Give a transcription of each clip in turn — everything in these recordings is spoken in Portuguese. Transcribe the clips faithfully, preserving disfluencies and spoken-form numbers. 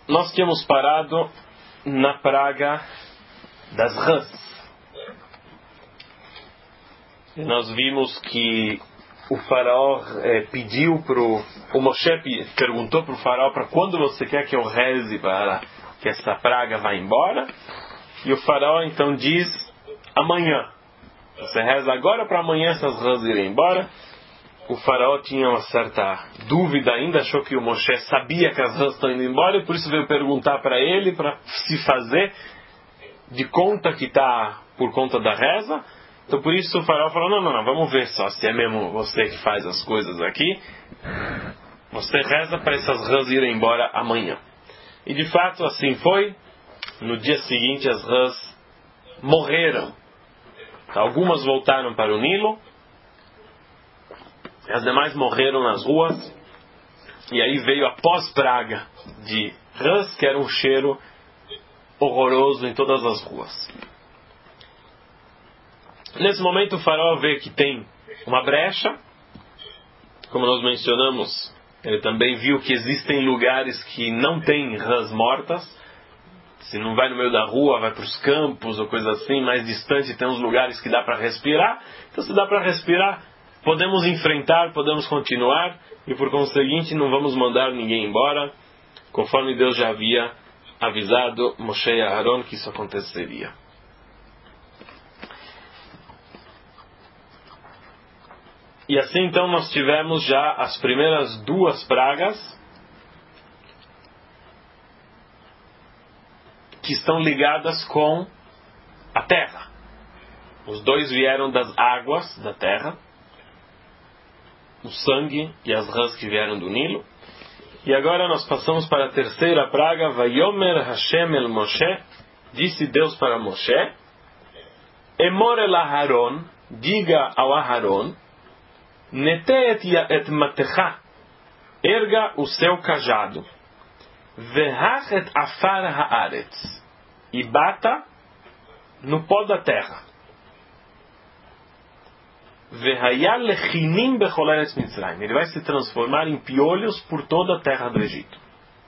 Nós tínhamos parado na praga das rãs. E nós vimos que o faraó é, pediu para o... O Moshe perguntou para o faraó para quando você quer que eu reze para que essa praga vá embora. E o faraó então diz amanhã. Você reza agora para amanhã essas rãs irem embora. O faraó tinha uma certa dúvida ainda, achou que o Moshe sabia que as rãs estão indo embora e por isso veio perguntar para ele, para se fazer de conta que está por conta da reza. Então por isso o faraó falou, não, não, não, vamos ver só se é mesmo você que faz as coisas aqui. Você reza para essas rãs irem embora amanhã. E de fato assim foi. No dia seguinte as rãs morreram. Algumas voltaram para o Nilo. As demais morreram nas ruas. E aí veio a pós-praga de rãs, que era um cheiro horroroso em todas as ruas. Nesse momento o faraó vê que tem uma brecha. Como nós mencionamos, ele também viu que existem lugares que não tem rãs mortas. Se não vai no meio da rua, vai para os campos ou coisa assim, mais distante tem uns lugares que dá para respirar. Então se dá para respirar, podemos enfrentar, podemos continuar e por conseguinte não vamos mandar ninguém embora, conforme Deus já havia avisado Moshe e Aharon que isso aconteceria. E assim então nós tivemos já as primeiras duas pragas que estão ligadas com a terra. Os dois vieram das águas da terra, o sangue e as rãs que vieram do Nilo. E agora nós passamos para a terceira praga. Vayomer Hashem el Moshe, disse Deus para Moshe, Emor el Aharon, diga ao Aharon, Nete et matecha, erga o seu cajado, Vehach et afar haaretz, e bata no pó da terra. Vehaya lechinim bechol eretz Mitzrayim. Ele vai se transformar em piolhos por toda a terra do Egito.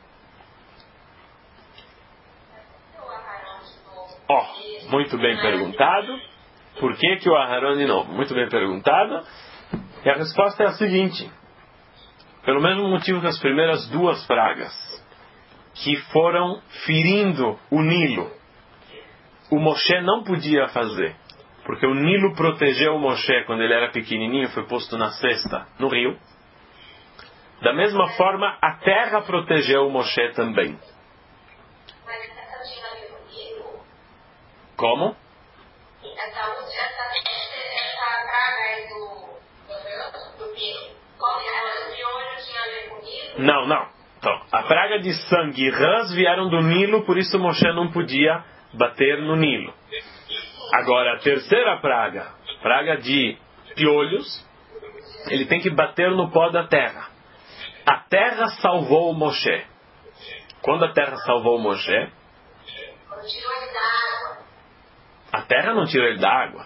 Ó, oh, muito bem perguntado. Por que que o Aharon de novo? Muito bem perguntado. E a resposta é a seguinte. Pelo mesmo motivo que as primeiras duas pragas, que foram ferindo o Nilo, o Moshe não podia fazer, porque o Nilo protegeu o Moshe quando ele era pequenininho, foi posto na cesta no rio. Da mesma forma, a terra protegeu o Moshe também. Como? Essa praga aí do Nilo, como o piolho tinha a ver com isso? Não, não. Então, a praga de sangue e rãs vieram do Nilo, por isso Moshe não podia bater no Nilo. Agora, a terceira praga, praga de piolhos, ele tem que bater no pó da terra. A terra salvou o Moshe. Quando a terra salvou o Moshe, a terra não tirou ele da água.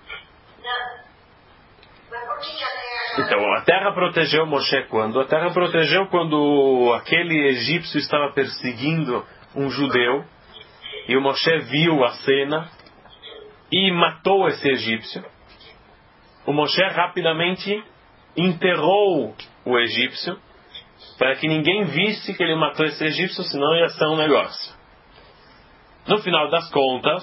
Então, a terra protegeu Moshe quando? A terra protegeu quando aquele egípcio estava perseguindo um judeu e o Moshe viu a cena e matou esse egípcio. O Moshe rapidamente enterrou o egípcio para que ninguém visse que ele matou esse egípcio, senão ia ser um negócio. No final das contas,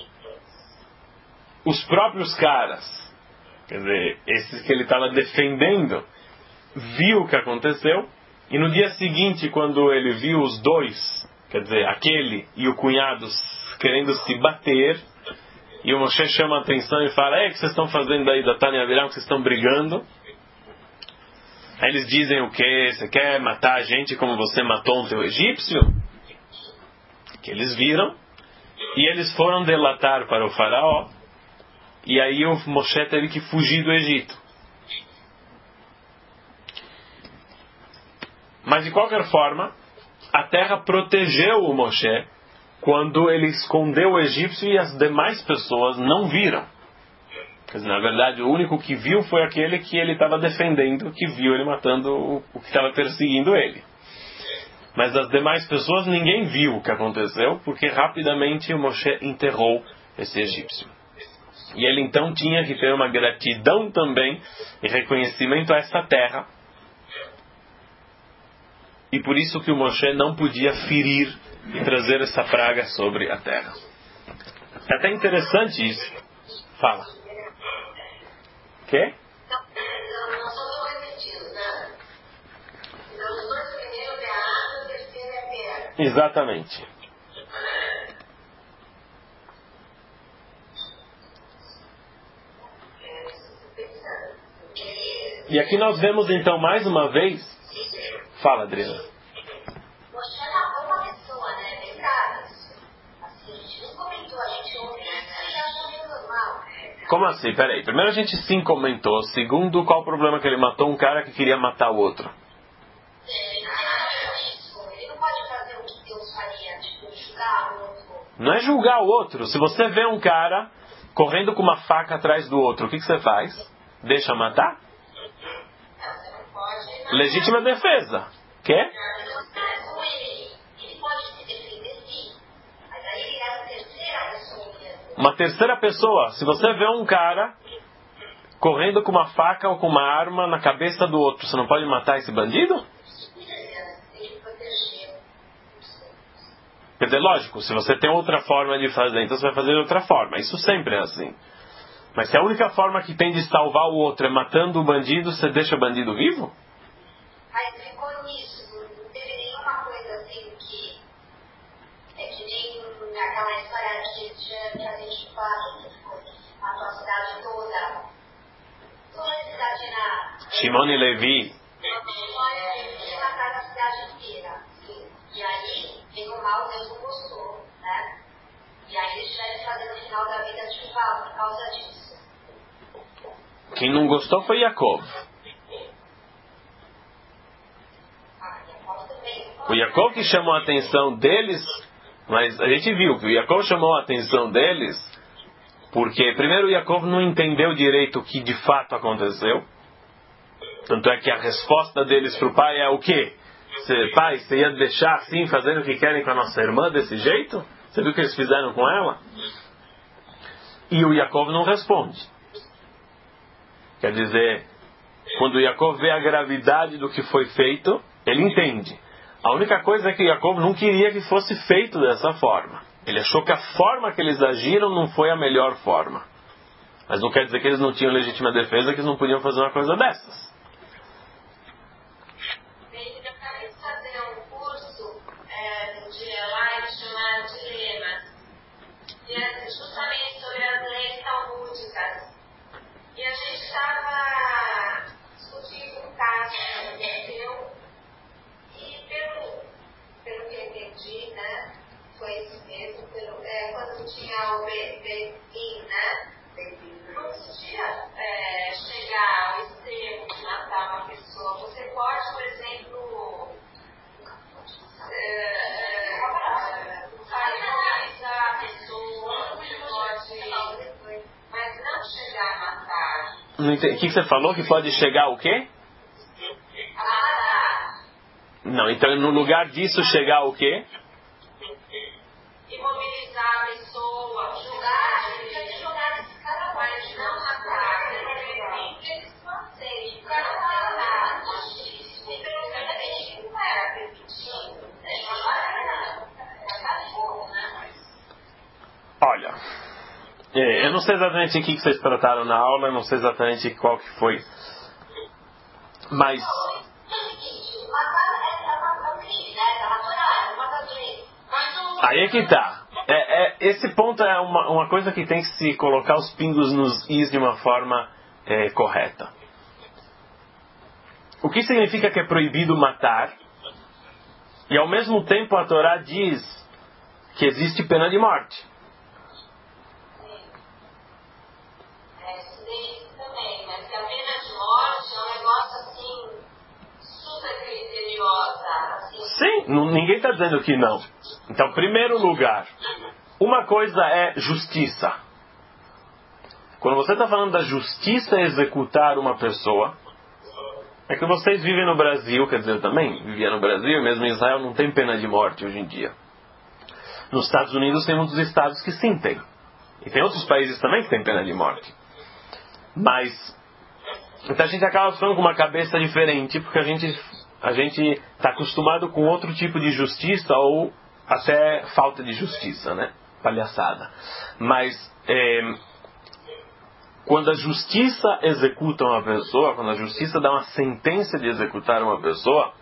os próprios caras, quer dizer, esses que ele estava defendendo, viu o que aconteceu, e no dia seguinte, quando ele viu os dois, quer dizer, aquele e o cunhado querendo se bater, e o Moshe chama a atenção e fala, é, o que vocês estão fazendo aí da Tânia Aviram, que vocês estão brigando? Aí eles dizem o quê? Você quer matar a gente como você matou um teu egípcio? Que eles viram, e eles foram delatar para o faraó, e aí o Moshe teve que fugir do Egito. Mas de qualquer forma, a terra protegeu o Moshe quando ele escondeu o egípcio e as demais pessoas não viram. Quer dizer, na verdade, o único que viu foi aquele que ele estava defendendo, que viu ele matando o, o que estava perseguindo ele. Mas as demais pessoas, ninguém viu o que aconteceu, porque rapidamente o Moshe enterrou esse egípcio. E ele então tinha que ter uma gratidão também e reconhecimento a essa terra. E por isso que o Moshe não podia ferir e trazer essa praga sobre a terra. É até interessante isso. Fala. Quê? Exatamente. E aqui nós vemos então mais uma vez. Fala, Adriana. Moshe matou uma pessoa, né? Verdade. Assim, a gente nem comentou, a gente ouve, a gente acha meio normal. Como assim? Peraí. Primeiro a gente sim comentou. Segundo, qual o problema que ele matou um cara que queria matar o outro? Ele não pode fazer o que Deus faria, tipo, julgar o outro. Não é julgar o outro. Se você vê um cara correndo com uma faca atrás do outro, o que, que você faz? Deixa matar? Você não pode. Legítima defesa. Quer? Ele pode se defender, sim. Mas aí ele é a terceira pessoa mesmo. Uma terceira pessoa. Se você vê um cara correndo com uma faca ou com uma arma na cabeça do outro, você não pode matar esse bandido? Quer dizer, lógico, se você tem outra forma de fazer, então você vai fazer de outra forma. Isso sempre é assim. Mas se a única forma que tem de salvar o outro é matando o bandido, você deixa o bandido vivo? Mas ficou nisso. Não teve nenhuma coisa assim que... É que nem naquela história que, que a gente fala, a tua cidade toda. Toda a cidade na... Shimon e Levi. Mataram a cidade inteira. E aí, pegou mal, Deus não gostou, né? E aí eles tiveram que fazer no final da vida chuvar por causa disso. Quem não gostou foi Yaakov. Ah, Jacob também. O Yaakov que chamou a atenção deles, mas a gente viu que o Yaakov chamou a atenção deles porque, primeiro, o Yaakov não entendeu direito o que de fato aconteceu. Tanto é que a resposta deles para o pai é o quê? Você, pai, você ia deixar assim, fazendo o que querem com a nossa irmã desse jeito? Você viu o que eles fizeram com ela? E o Yaakov não responde. Quer dizer, quando o Yaakov vê a gravidade do que foi feito, ele entende. A única coisa é que o Yaakov não queria que fosse feito dessa forma. Ele achou que a forma que eles agiram não foi a melhor forma. Mas não quer dizer que eles não tinham legítima defesa, que eles não podiam fazer uma coisa dessas. Justamente sobre as leis talmúdicas. E a gente estava discutindo um caso que aconteceu e pelo, pelo que eu entendi, né, foi isso mesmo, pelo, é, quando tinha o Bedim, né, não podia é, chegar ao extremo de matar uma pessoa. Você pode, por exemplo, é, paralisar a pessoa, você pode, mas não chegar a matar. Não entendi. O que você falou? Que pode chegar o quê? A matar. Não, então no lugar disso chegar o quê? Imobilizar a pessoa, jogar, jogar esse cara, mas não matar. Eles não aceitam. O cara não vai matar. E pelo menos não era permitido. Olha, é, eu não sei exatamente o que vocês trataram na aula, eu não sei exatamente qual que foi, mas... Aí é que tá. É, é, esse ponto é uma, uma coisa que tem que se colocar os pingos nos is de uma forma é, correta. O que significa que é proibido matar? E ao mesmo tempo a Torá diz que existe pena de morte. É, isso também, mas que a pena de morte é um negócio assim, super criteriosa. Assim. Sim, n- ninguém está dizendo que não. Então, primeiro lugar, uma coisa é justiça. Quando você está falando da justiça executar uma pessoa, É que vocês vivem no Brasil, quer dizer, eu também vivia no Brasil, mesmo em Israel não tem pena de morte hoje em dia. Nos Estados Unidos tem muitos estados que sim tem. E tem outros países também que tem pena de morte. Mas, então a gente acaba ficando com uma cabeça diferente, porque a gente a gente está acostumado com outro tipo de justiça ou até falta de justiça, né? Palhaçada. Mas, é, quando a justiça executa uma pessoa, quando a justiça dá uma sentença de executar uma pessoa,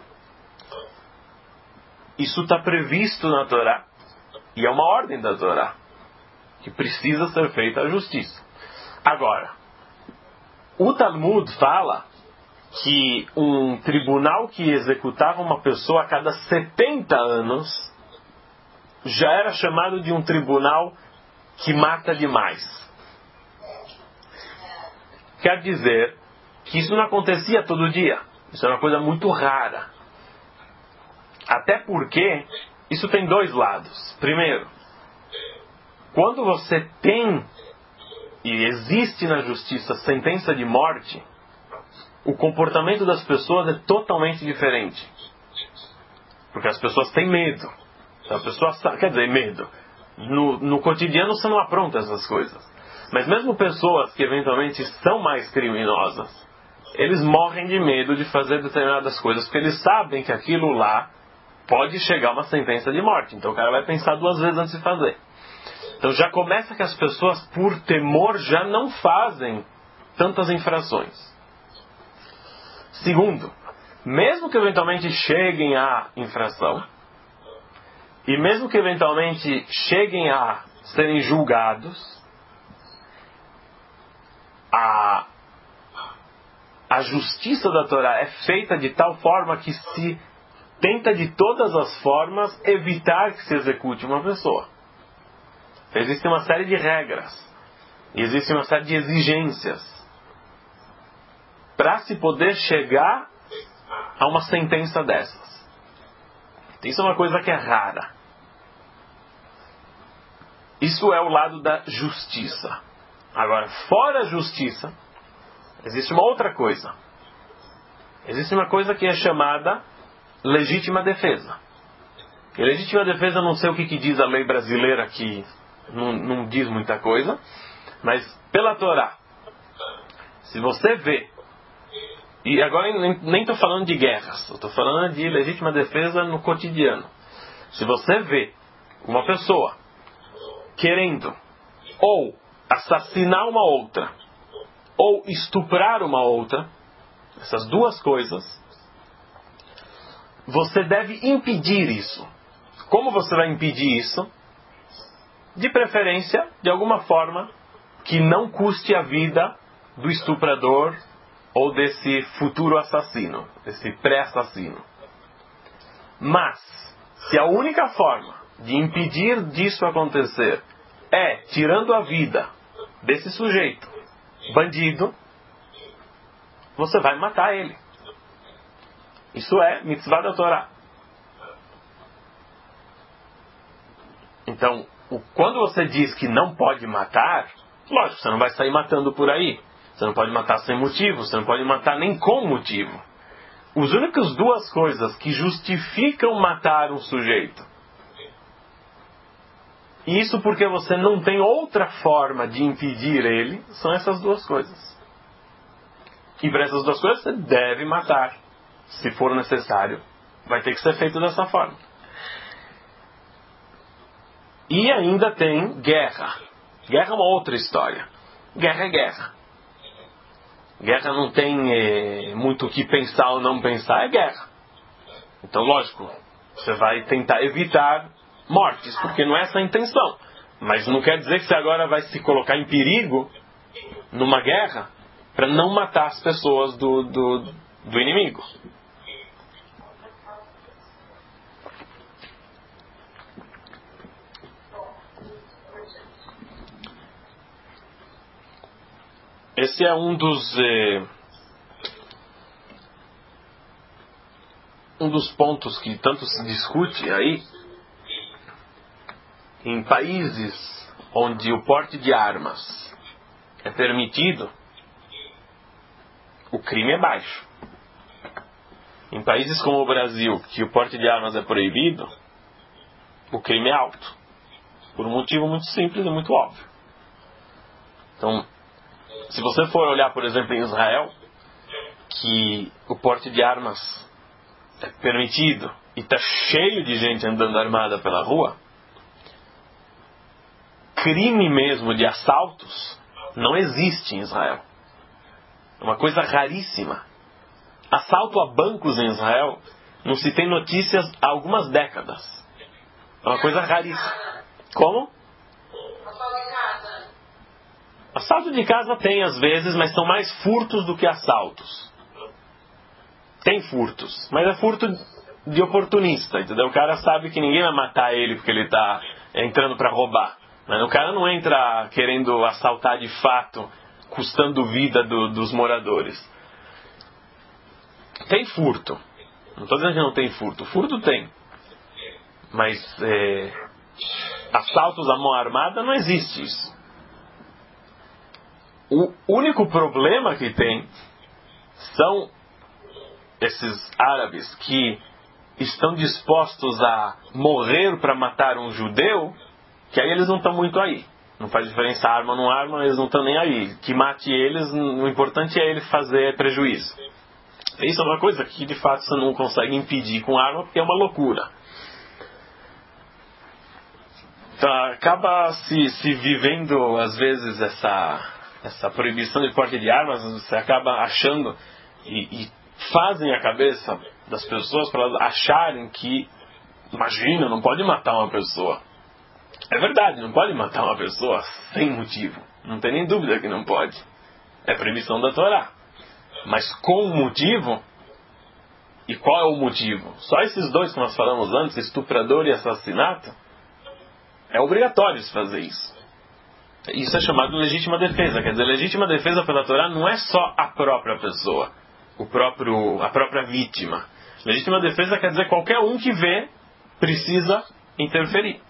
isso está previsto na Torá, e é uma ordem da Torá, que precisa ser feita a justiça. Agora, o Talmud fala que um tribunal que executava uma pessoa a cada setenta anos já era chamado de um tribunal que mata demais. Quer dizer que isso não acontecia todo dia. Isso é uma coisa muito rara. Até porque isso tem dois lados. Primeiro, quando você tem e existe na justiça sentença de morte, o comportamento das pessoas é totalmente diferente. Porque as pessoas têm medo. Então a pessoa sabe, quer dizer, medo. No, no cotidiano você não apronta essas coisas. Mas mesmo pessoas que eventualmente são mais criminosas, eles morrem de medo de fazer determinadas coisas, porque eles sabem que aquilo lá pode chegar a uma sentença de morte. Então o cara vai pensar duas vezes antes de fazer. Então já começa que as pessoas, por temor, já não fazem tantas infrações. Segundo, mesmo que eventualmente cheguem à infração, e mesmo que eventualmente cheguem a serem julgados, a, a justiça da Torá é feita de tal forma que se tenta de todas as formas evitar que se execute uma pessoa. Existe uma série de regras, existe uma série de exigências para se poder chegar a uma sentença dessas. Isso é uma coisa que é rara. Isso é o lado da justiça. Agora, fora a justiça, existe uma outra coisa. Existe uma coisa que é chamada legítima defesa. E legítima defesa, eu não sei o que, que diz a lei brasileira, que não, não diz muita coisa, mas pela Torá, se você vê, e agora nem estou falando de guerras, estou falando de legítima defesa no cotidiano. Se você vê uma pessoa querendo ou assassinar uma outra, ou estuprar uma outra, essas duas coisas, você deve impedir isso. Como você vai impedir isso? De preferência, de alguma forma, que não custe a vida do estuprador ou desse futuro assassino, desse pré-assassino. Mas, se a única forma de impedir disso acontecer é tirando a vida desse sujeito, bandido, você vai matar ele. Isso é mitzvah da Torá. Então, o, quando você diz que não pode matar, lógico, você não vai sair matando por aí. Você não pode matar sem motivo, você não pode matar nem com motivo. As únicas duas coisas que justificam matar um sujeito, e isso porque você não tem outra forma de impedir ele, são essas duas coisas. E para essas duas coisas você deve matar. Se for necessário, vai ter que ser feito dessa forma. E ainda tem guerra. Guerra é uma outra história. Guerra é guerra. Guerra não tem é, muito o que pensar ou não pensar, é guerra. Então, lógico, você vai tentar evitar mortes, porque não é essa a intenção. Mas não quer dizer que você agora vai se colocar em perigo numa guerra para não matar as pessoas do, do, do inimigo. Esse é um dos eh, um dos pontos que tanto se discute aí em países onde o porte de armas é permitido, o crime é baixo. Em países como o Brasil, que o porte de armas é proibido, o crime é alto. Por um motivo muito simples e muito óbvio. Então, se você for olhar, por exemplo, em Israel, que o porte de armas é permitido e está cheio de gente andando armada pela rua, crime mesmo de assaltos não existe em Israel. É uma coisa raríssima. Assalto a bancos em Israel não se tem notícias há algumas décadas. É uma coisa raríssima. Como? Assalto de casa. Assalto de casa tem às vezes, mas são mais furtos do que assaltos. Tem furtos, mas é furto de oportunista, entendeu? O cara sabe que ninguém vai matar ele porque ele está entrando para roubar. Mas o cara não entra querendo assaltar de fato, custando vida do, dos moradores. Tem furto. Não estou dizendo que não tem furto. Furto tem. Mas é, assaltos à mão armada não existe isso. O único problema que tem são esses árabes que estão dispostos a morrer para matar um judeu, que aí eles não estão muito aí. Não faz diferença arma ou não arma, eles não estão nem aí. Que mate eles, o importante é ele fazer prejuízo. Isso é uma coisa que de fato você não consegue impedir com arma, porque é uma loucura. Então, acaba se, se vivendo às vezes essa, essa proibição de porte de armas, você acaba achando e, e fazem a cabeça das pessoas para elas acharem que, imagina, não pode matar uma pessoa. É verdade, não pode matar uma pessoa sem motivo. Não tem nem dúvida que não pode. É proibição da Torá. Mas com motivo. E qual é o motivo? Só esses dois que nós falamos antes, estuprador e assassinato, é obrigatório se fazer isso. Isso é chamado de legítima defesa. Quer dizer, legítima defesa pela Torá não é só a própria pessoa, o próprio, a própria vítima. Legítima defesa quer dizer qualquer um que vê precisa interferir.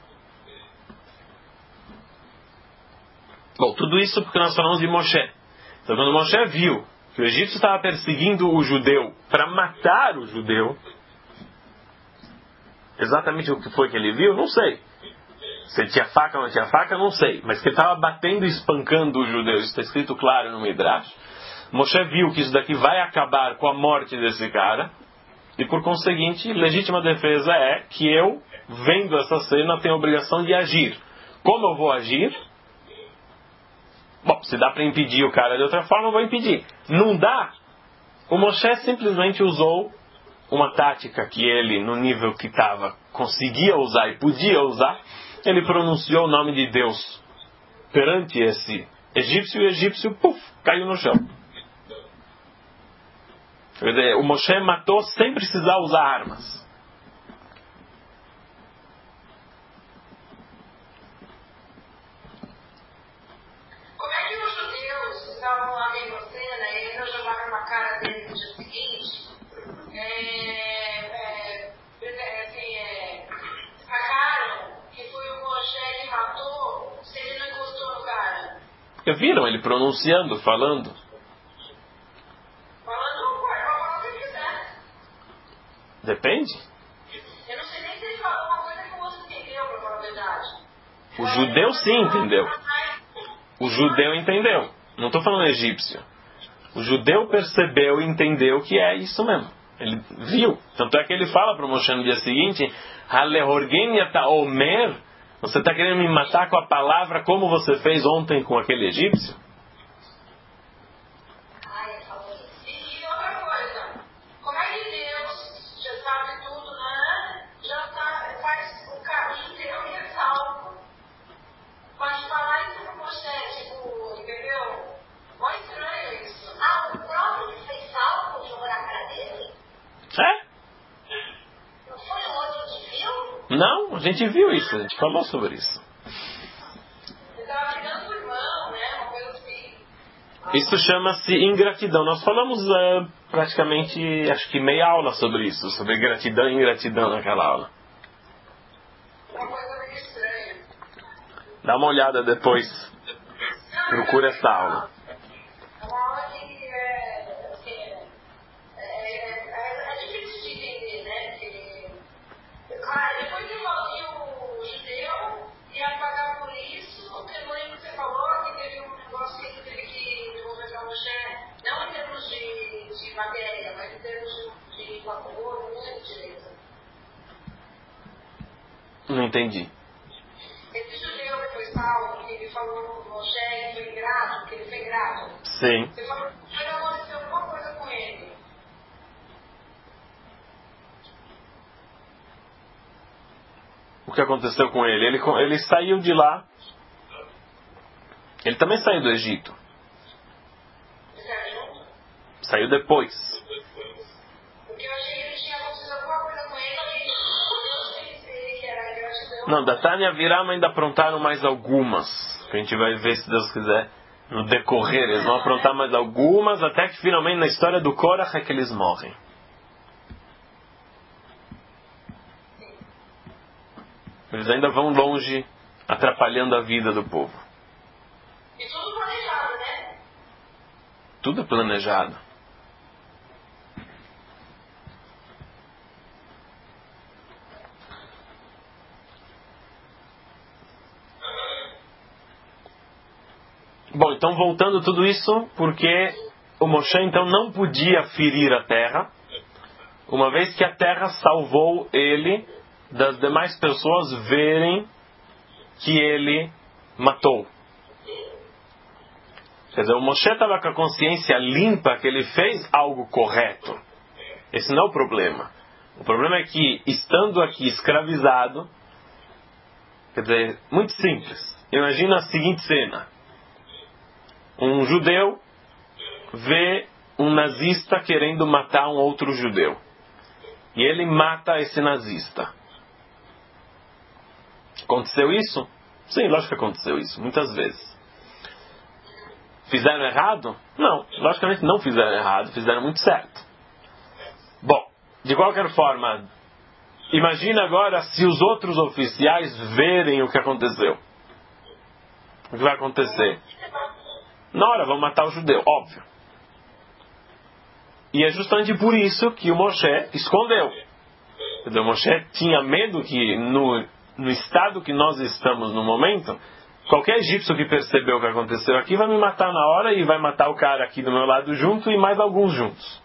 Bom, tudo isso porque nós falamos de Moshe. Então, quando Moshe viu que o Egito estava perseguindo o judeu para matar o judeu, exatamente o que foi que ele viu, não sei. Se ele tinha faca ou não tinha faca, não sei. Mas que ele estava batendo e espancando os judeus, isso está escrito claro no Midrash. Moshe viu que isso daqui vai acabar com a morte desse cara, e por conseguinte, legítima defesa é que eu, vendo essa cena, tenho a obrigação de agir. Como eu vou agir? Bom, se dá para impedir o cara de outra forma, eu vou impedir. Não dá? O Moshe simplesmente usou uma tática que ele, no nível que estava, conseguia usar e podia usar. Ele pronunciou o nome de Deus perante esse egípcio, e o egípcio, puf, caiu no chão. Quer dizer, o Moshe matou sem precisar usar armas. Como é que os judeus estavam lá vendo a cena e eles não jogaram na cara deles no dia seguinte? É, é, assim, é, sacaram que foi o Moshe que matou se ele não encostou no cara? Porque viram ele pronunciando, falando. Falando, pode falar o que quiser. Depende. Eu não sei nem se ele falou uma coisa que o outro entendeu, pra falar a verdade. O judeu sim entendeu. O judeu entendeu. Não estou falando egípcio. O judeu percebeu e entendeu que é isso mesmo. Ele viu. Tanto é que ele fala para o Moshe no dia seguinte: Halehorgen yata omer, você está querendo me matar com a palavra como você fez ontem com aquele egípcio? Ai, falou isso. E outra coisa, como é que Deus já sabe tudo, né? Já sabe, faz o caminho que eu ia salvo. Pode falar isso pro Moshe, tipo, entendeu? Olha estranho isso. Ah, o próprio que fez salvo jogou na cara dele? É? Não foi o outro que viu? Não, a gente viu isso, a gente falou sobre isso. Ele estava brigando com o irmão, né? Uma coisa assim. Isso chama-se ingratidão. Nós falamos uh, praticamente, acho que meia aula sobre isso, sobre gratidão e ingratidão naquela aula. Uma coisa meio estranha. Dá uma olhada depois. Procura essa aula. É uma aula que é, assim, é, é, é, é difícil Não entendi. Esse judeu que foi salvo, que ele falou com Moshe e foi grato, que ele foi grato. Sim. Você falou que aconteceu alguma coisa com ele. O que aconteceu com ele? Ele, ele saiu de lá. Ele também saiu do Egito. Você saiu? Saiu depois. Porque eu achei que ele tinha acontecido alguma coisa com ele e eu pensei que era gratidão. Não, da Tânia Virama ainda aprontaram mais algumas. Que a gente vai ver, se Deus quiser, no decorrer. Eles vão aprontar mais algumas, até que finalmente na história do Korach é que eles morrem. Eles ainda vão longe, atrapalhando a vida do povo. E tudo planejado, né? Tudo planejado. Bom, então voltando tudo isso, porque o Moshe então não podia ferir a terra, uma vez que a terra salvou ele das demais pessoas verem que ele matou. Quer dizer, o Moshe estava com a consciência limpa que ele fez algo correto. Esse não é o problema. O problema é que, estando aqui escravizado, quer dizer, muito simples. Imagina a seguinte cena. Um judeu vê um nazista querendo matar um outro judeu. E ele mata esse nazista. Aconteceu isso? Sim, lógico que aconteceu isso, muitas vezes. Fizeram errado? Não, logicamente não fizeram errado, fizeram muito certo. Bom, de qualquer forma, imagina agora se os outros oficiais verem o que aconteceu. O que vai acontecer? Na hora vão matar o judeu, óbvio. E é justamente por isso que o Moshe escondeu. Quer dizer, o Moshe tinha medo que no, no estado que nós estamos no momento, qualquer egípcio que percebeu o que aconteceu aqui vai me matar na hora e vai matar o cara aqui do meu lado junto e mais alguns juntos.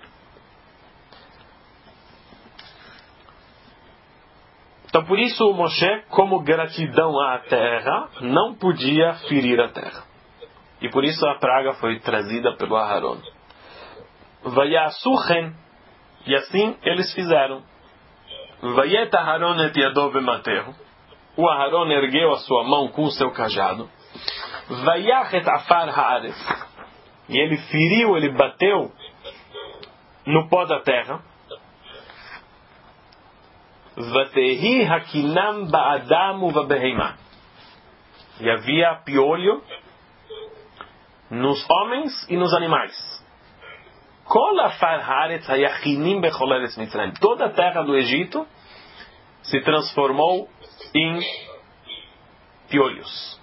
Então por isso o Moshe, como gratidão à terra, não podia ferir a terra. E por isso a praga foi trazida pelo Aharon. Vayasuchen, e assim eles fizeram. Vayet Aharon et yado bematehu. O Aharon ergueu a sua mão com o seu cajado. Vayachet afar haaretz. E ele feriu, ele bateu no pó da terra. Vatehi hakinam ba'adamu vabehemah. E havia piolho nos homens e nos animais. Toda a terra do Egito se transformou em piolhos.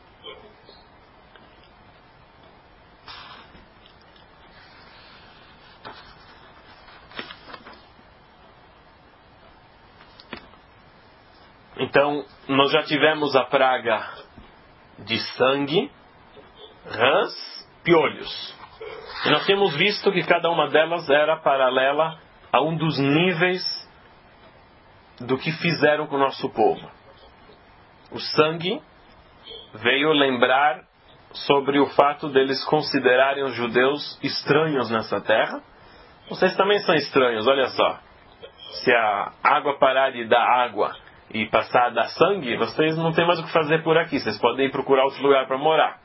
Então, nós já tivemos a praga de sangue, rãs, piolhos. E nós temos visto que cada uma delas era paralela a um dos níveis do que fizeram com o nosso povo. O sangue veio lembrar sobre o fato deles considerarem os judeus estranhos nessa terra. Vocês também são estranhos, olha só. Se a água parar de dar água e passar a dar sangue, vocês não têm mais o que fazer por aqui. Vocês podem ir procurar outro lugar para morar.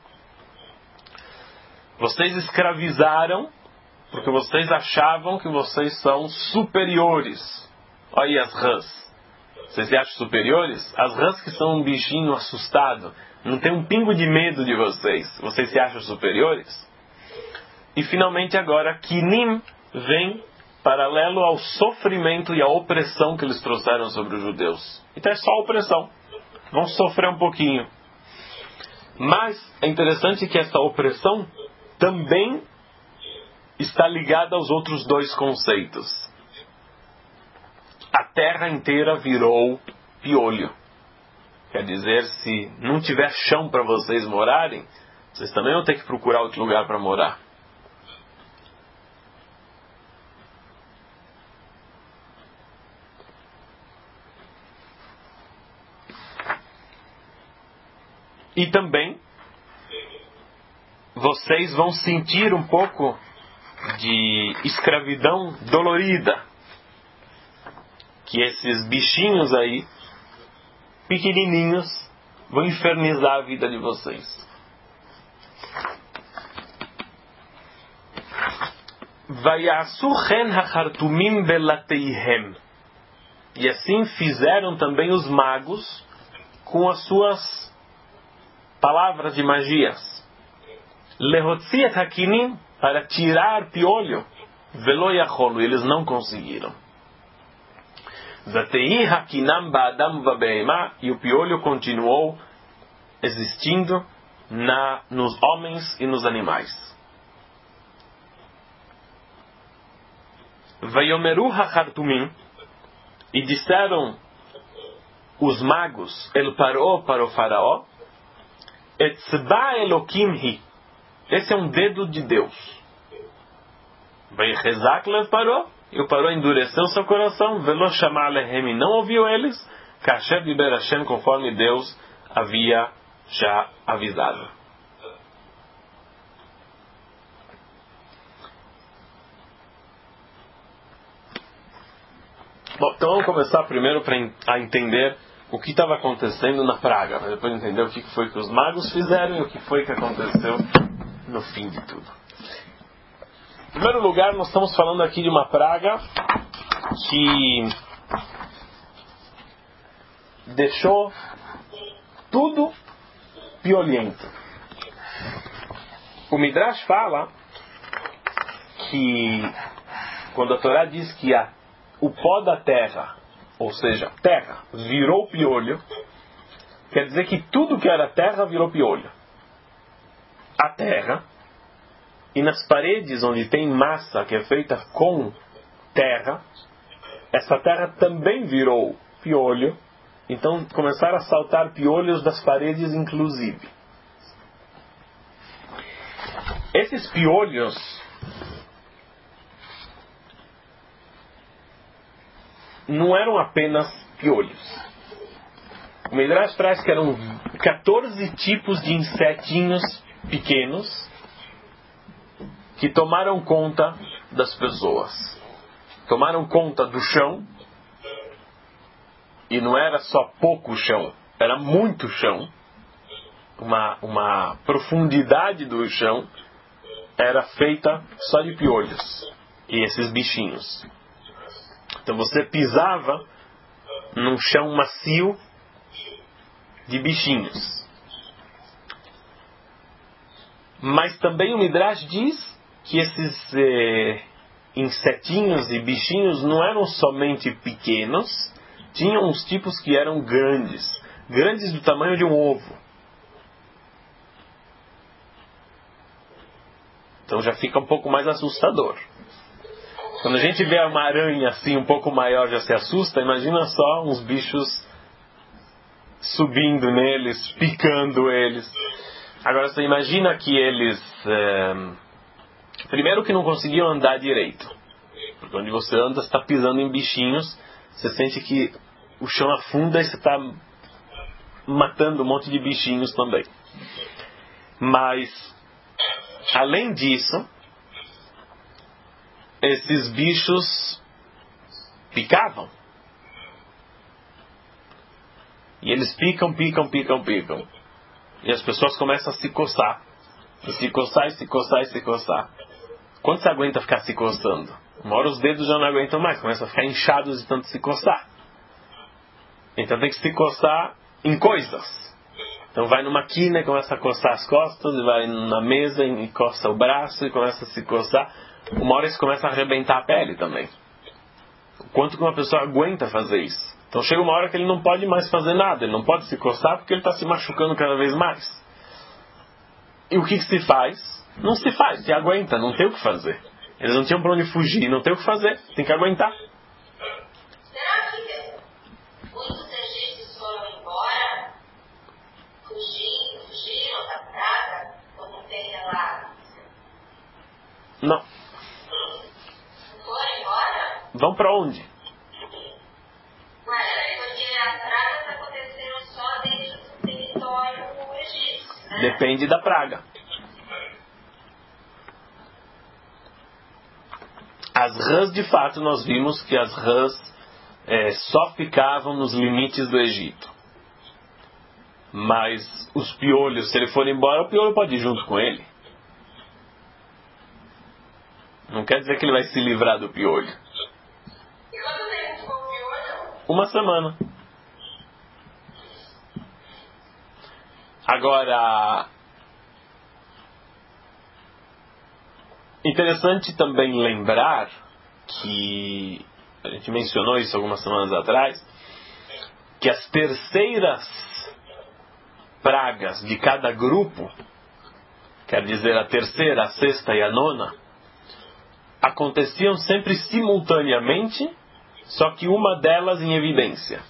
Vocês escravizaram porque vocês achavam que vocês são superiores. Olha aí as rãs. Vocês se acham superiores? As rãs que são um bichinho assustado, não tem um pingo de medo de vocês. Vocês se acham superiores? E finalmente agora, Kinim vem paralelo ao sofrimento e à opressão que eles trouxeram sobre os judeus. Então é só opressão. Vão sofrer um pouquinho. Mas é interessante que essa opressão também está ligada aos outros dois conceitos. A terra inteira virou piolho. Quer dizer, se não tiver chão para vocês morarem, vocês também vão ter que procurar outro lugar para morar. E também vocês vão sentir um pouco de escravidão dolorida, que esses bichinhos aí, pequenininhos, vão infernizar a vida de vocês. Vayasu chen hachartumim belateihem. E assim fizeram também os magos com as suas palavras de magias. Lehotzi et hakinim, para tirar piolho. Velo yacholu, eles não conseguiram. Zatei hakinam ba'adam va'be'ema, e o piolho continuou existindo na, nos homens e nos animais. Vayomeru hachartumim, e disseram os magos, el paró para o faraó, etzba elokim hi, esse é um dedo de Deus. Vaychezak lev paró, e o paró endureceu seu coração, velo chamar lehem, não ouviu eles, kasher diber Hashem, conforme Deus havia já avisado. Bom, então vamos começar primeiro para a entender o que estava acontecendo na praga, para depois entender o que foi que os magos fizeram e o que foi que aconteceu no fim de tudo. Em primeiro lugar, nós estamos falando aqui de uma praga que deixou tudo piolhento. O Midrash fala que quando a Torá diz que a o pó da terra, ou seja, terra, virou piolho, quer dizer que tudo que era terra virou piolho. A terra, e nas paredes onde tem massa que é feita com terra, essa terra também virou piolho, então começaram a saltar piolhos das paredes inclusive. Esses piolhos não eram apenas piolhos. O Midrash traz que eram quatorze tipos de insetinhos pequenos que tomaram conta das pessoas. Tomaram conta do chão, e não era só pouco chão, era muito chão. Uma, uma profundidade do chão era feita só de piolhos e esses bichinhos. Então você pisava num chão macio de bichinhos. Mas também o Midrash diz que esses eh, insetinhos e bichinhos não eram somente pequenos, tinham uns tipos que eram grandes, grandes do tamanho de um ovo. Então já fica um pouco mais assustador. Quando a gente vê uma aranha assim um pouco maior já se assusta, imagina só uns bichos subindo neles, picando eles. Agora você imagina que eles é, primeiro que não conseguiam andar direito, porque onde você anda você está pisando em bichinhos, você sente que o chão afunda e você está matando um monte de bichinhos também. Mas além disso, esses bichos picavam. E eles picam, picam, picam, picam. E as pessoas começam a se coçar. E se coçar, e se coçar, e se coçar. Quanto você aguenta ficar se coçando? Uma hora os dedos já não aguentam mais, começam a ficar inchados de tanto se coçar. Então tem que se coçar em coisas. Então vai numa quina e começa a coçar as costas, e vai na mesa e coça o braço e começa a se coçar. Uma hora isso começa a arrebentar a pele também. O quanto que uma pessoa aguenta fazer isso? Então chega uma hora que ele não pode mais fazer nada, ele não pode se coçar porque ele está se machucando cada vez mais. E o que, que se faz? Não se faz, se aguenta, não tem o que fazer. Eles não tinham para onde fugir, não tem o que fazer, tem que aguentar. Será que muitos egípcios foram embora? Fugiram, fugiram da praga? Como tem lá? Não. Foram embora? Vão para onde? Ué, porque as pragas aconteceram só dentro do território egípcio. Depende da praga. As rãs, de fato, nós vimos que as rãs é, só ficavam nos limites do Egito. Mas os piolhos, se ele for embora, o piolho pode ir junto com ele. Não quer dizer que ele vai se livrar do piolho. E quanto tempo ficou o piolho? Uma semana. Agora, interessante também lembrar que, a gente mencionou isso algumas semanas atrás, que as terceiras pragas de cada grupo, quer dizer, a terceira, a sexta e a nona, aconteciam sempre simultaneamente, só que uma delas em evidência.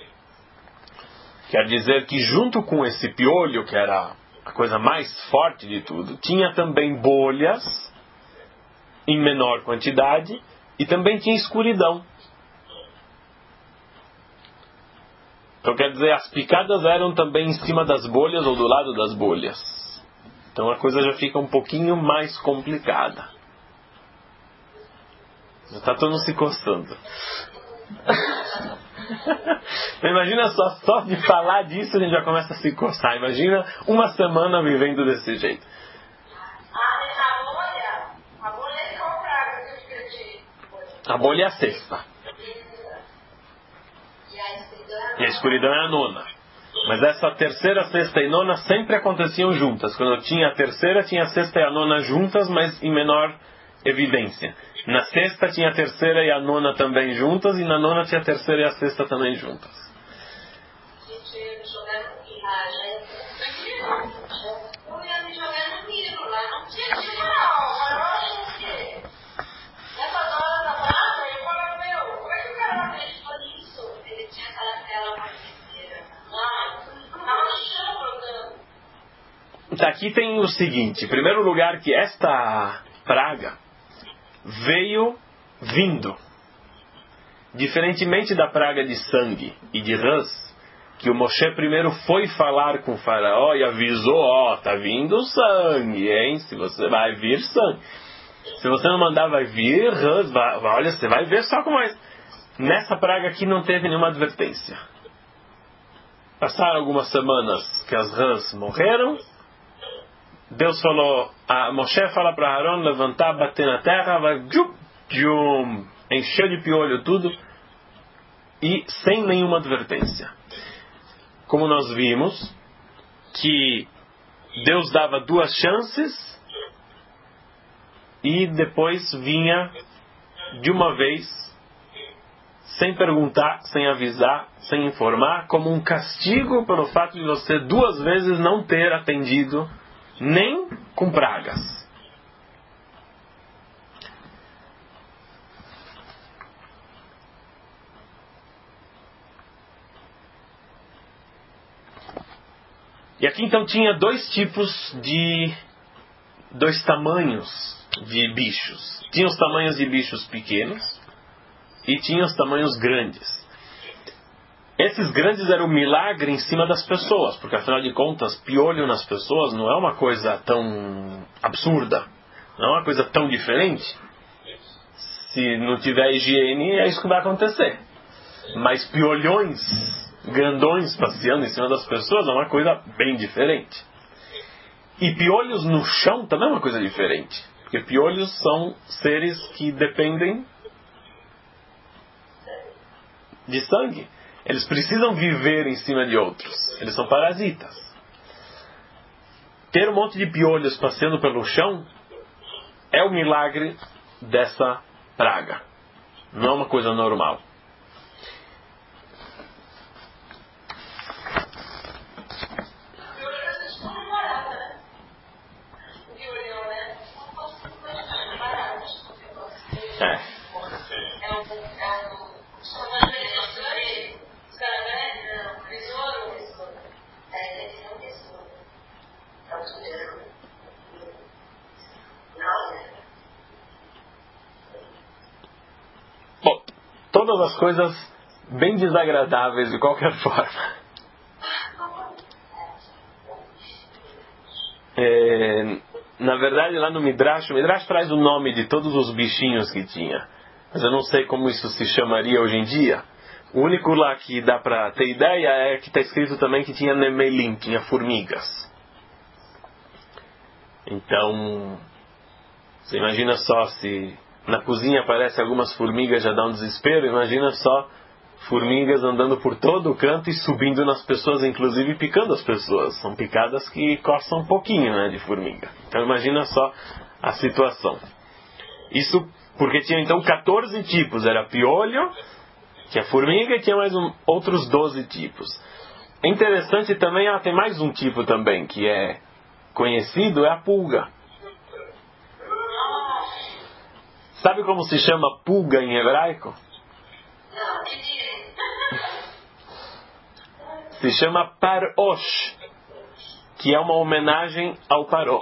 Quer dizer que junto com esse piolho, que era a coisa mais forte de tudo, tinha também bolhas em menor quantidade e também tinha escuridão. Então quer dizer, as picadas eram também em cima das bolhas ou do lado das bolhas. Então a coisa já fica um pouquinho mais complicada. Já está todo mundo se coçando. Imagina só, só de falar disso a gente já começa a se coçar. Imagina uma semana vivendo desse jeito. Ah, mas a bolha, a bolha é qual praga que eu escrevi? A bolha é a sexta. E a escuridão é a E a escuridão é a nona. Mas essa terceira, sexta e nona sempre aconteciam juntas. Quando tinha a terceira, tinha a sexta e a nona juntas, mas em menor evidência. Na sexta tinha a terceira e a nona também juntas, e na nona tinha a terceira e a sexta também juntas. gente jogando piragem. Eu ia me jogar no milho lá, não tinha tiro não, mas eu acho que nessas horas da praça, eu falo, meu, como é que o cara vai fazer isso? Ele tinha aquela tela mais inteira. Não, tava no chão jogando. Aqui tem o seguinte, em primeiro lugar, que esta praga veio vindo. Diferentemente da praga de sangue e de rãs, que o Moshe primeiro foi falar com o faraó e avisou, ó, oh, tá vindo sangue, hein? Se você vai vir sangue. Se você não mandar, vai vir rãs, vai, olha, você vai ver só como é. Nessa praga aqui não teve nenhuma advertência. Passaram algumas semanas que as rãs morreram. Deus falou, a Moshe fala para Aaron levantar, bater na terra, vai jum, jum, encher de piolho tudo, e sem nenhuma advertência. Como nós vimos, que Deus dava duas chances e depois vinha de uma vez, sem perguntar, sem avisar, sem informar, como um castigo pelo fato de você duas vezes não ter atendido nem com pragas. E aqui então tinha dois tipos de dois tamanhos de bichos. Tinha os tamanhos de bichos pequenos e tinha os tamanhos grandes. Esses grandes eram um milagre em cima das pessoas, porque afinal de contas, piolho nas pessoas não é uma coisa tão absurda, não é uma coisa tão diferente. Se não tiver higiene, é isso que vai acontecer. Mas piolhões grandões passeando em cima das pessoas é uma coisa bem diferente. E piolhos no chão também é uma coisa diferente, porque piolhos são seres que dependem de sangue. Eles precisam viver em cima de outros. Eles são parasitas. Ter um monte de piolhos passeando pelo chão é o milagre dessa praga. Não é uma coisa normal. É. Bom, todas as coisas bem desagradáveis de qualquer forma. É, na verdade, lá no Midrash, o Midrash traz o nome de todos os bichinhos que tinha. Mas eu não sei como isso se chamaria hoje em dia. O único lá que dá para ter ideia é que está escrito também que tinha nemelim, tinha formigas. Então, você imagina só, se na cozinha aparecem algumas formigas, já dá um desespero. Imagina só formigas andando por todo o canto e subindo nas pessoas, inclusive picando as pessoas. São picadas que coçam um pouquinho, né, de formiga. Então imagina só a situação. Isso porque tinha então quatorze tipos. Era piolho, tinha formiga e tinha mais um, outros doze tipos. É interessante também, ela tem mais um tipo também, que é conhecido, é a pulga. Sabe como se chama pulga em hebraico? Se chama Parosh, que é uma homenagem ao Paró.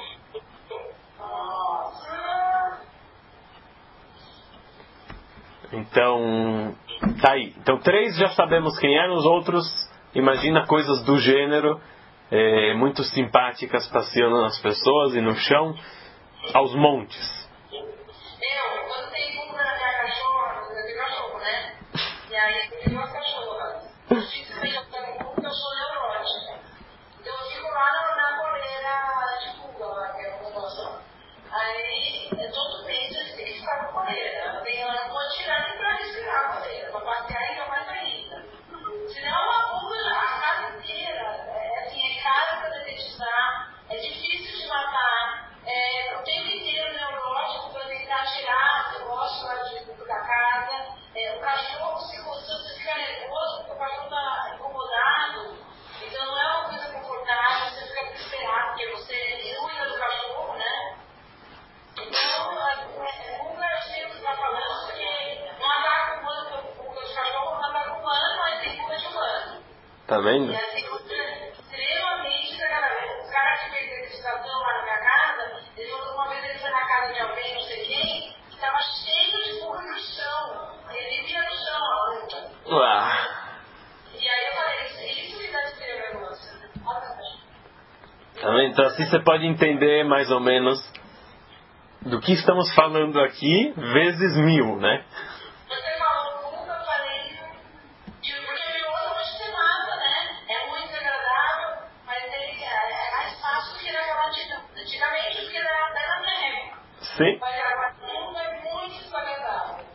Então, tá aí. Então, três já sabemos quem eram, os outros, imagina coisas do gênero, é, muito simpáticas passeando nas pessoas e no chão, aos montes. Eu, quando tem pulga na minha cachorra, eu tenho cachorro, né? E aí eu tenho uma cachorra. Eu fico meio porque eu sou neurótica. Então eu fico lá na, na coleira de pulga, lá, que é uma noção. Aí, todo mês eu tenho que ficar com a coleira. Ela não pode tirar nem pra respirar a coleira, pra passear ainda mais ainda. Senão uma pulga, a casa inteira. É assim, é caro pra dedetizar, é difícil de matar, é o tempo inteiro neurótico pra tentar tirar, eu gosto lá de dentro da casa. É, o cachorro, se você fica nervoso, porque o cachorro tá incomodado, então não é uma coisa confortável, você fica desesperado, porque você cuida do cachorro, né? Então, pulga, eu sei o que você está falando, porque não ataca humano, pulga de cachorro não ataca humano, mas tem pulga de humano. Tá vendo? E assim, extremamente desagradável. O cara que fez a legislação lá na minha casa, ele falou uma vez ele foi na casa de alguém, não sei quem, que estava cheio de pulga no chão. Ele vivia no chão, a pulga. Uá. E aí eu falei, isso me dá esperança. Tá vendo? Então assim você pode entender mais ou menos do que estamos falando aqui, vezes mil, né? Você falou pulga, eu falei, porque piolho hoje você mata, né? É muito desagradável, mas ele é mais fácil do que naquela antigamente, do que até na minha época. Sim. Mas a pulga é muito desagradável.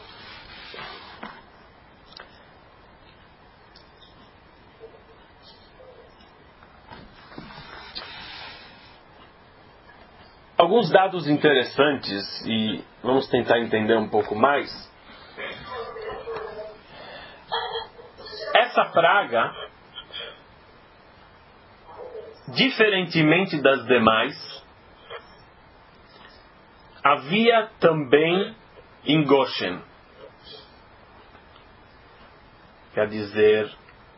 Alguns dados interessantes, e vamos tentar entender um pouco mais. Essa praga, diferentemente das demais, havia também em Goshen. Quer dizer,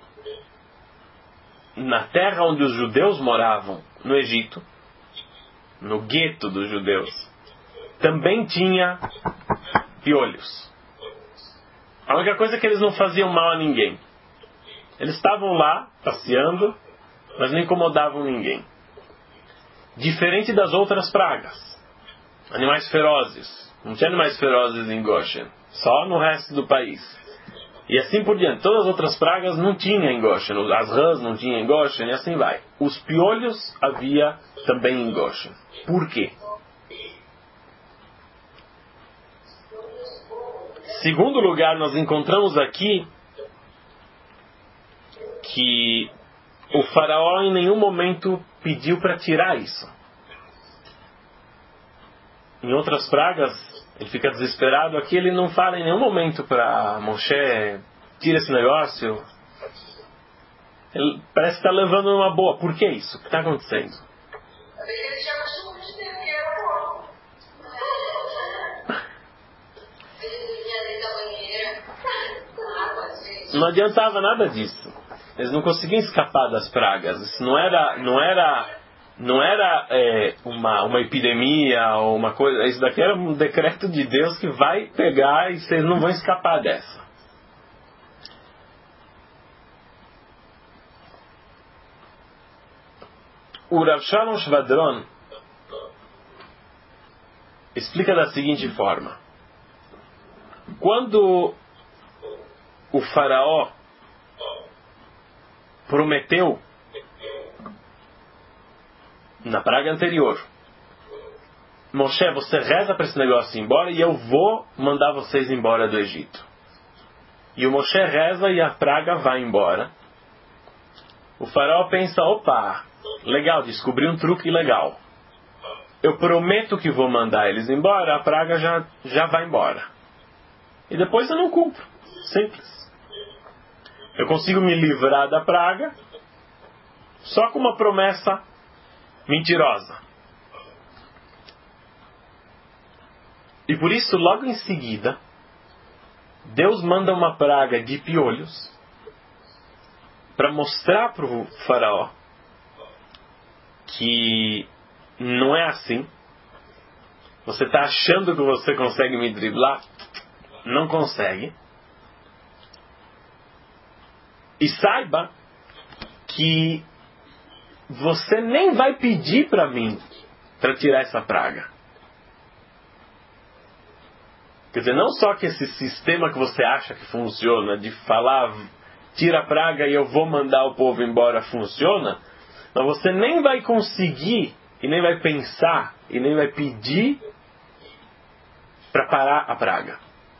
na terra onde os judeus moravam, no Egito, no gueto dos judeus, também tinha piolhos. A única coisa é que eles não faziam mal a ninguém. Eles estavam lá, passeando, mas não incomodavam ninguém. Diferente das outras pragas. Animais ferozes. Não tinha animais ferozes em Goshen. Só no resto do país. E assim por diante. Todas as outras pragas não tinha em Goshen. As rãs não tinha em Goshen e assim vai. Os piolhos havia também em Goshen. Por quê? Segundo lugar, nós encontramos aqui que o faraó em nenhum momento pediu para tirar isso. Em outras pragas, ele fica desesperado. Aqui ele não fala em nenhum momento para Moshe, tira esse negócio. Ele parece que está levando uma boa. Por que isso? O que está acontecendo? Não adiantava nada disso. Eles não conseguiam escapar das pragas. Isso não era, não era, não era é, uma, uma epidemia ou uma coisa. Isso daqui era um decreto de Deus que vai pegar e vocês não vão escapar dessa. O Rav Shalom Shvadron explica da seguinte forma: quando o faraó prometeu na praga anterior, Moshe, você reza para esse negócio ir embora e eu vou mandar vocês embora do Egito. E o Moshe reza e a praga vai embora. O faraó pensa, opa, legal, descobri um truque legal. Eu prometo que vou mandar eles embora, a praga já, já vai embora. E depois eu não cumpro. Simples. Eu consigo me livrar da praga só com uma promessa mentirosa. E por isso, logo em seguida, Deus manda uma praga de piolhos para mostrar para o faraó que não é assim. Você está achando que você consegue me driblar? Não consegue. E saiba que você nem vai pedir para mim para tirar essa praga. Quer dizer, não só que esse sistema que você acha que funciona, de falar, tira a praga e eu vou mandar o povo embora, funciona, mas você nem vai conseguir, e nem vai pensar, e nem vai pedir para parar a praga.